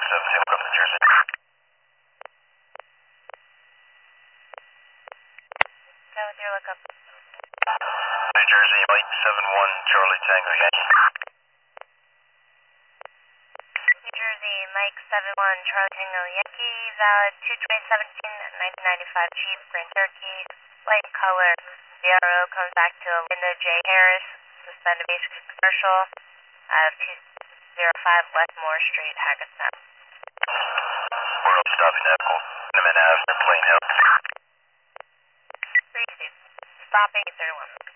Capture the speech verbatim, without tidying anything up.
seven zero, welcome to New Jersey. seven zero, look up. New Jersey, Mike seven one, Charlie Tango Yankee. New Jersey, Mike seven one, Charlie Tango Yankee, valid two twenty seventeen, nineteen ninety-five Jeep, Grand Cherokee, light color. V R O comes back to Linda J. Harris, suspended basic commercial, out of two oh five West Moore Street, Hackensack. We're up stopping at Cinnamon Avenue, Plain Hill. three two, stop eight thirty-one.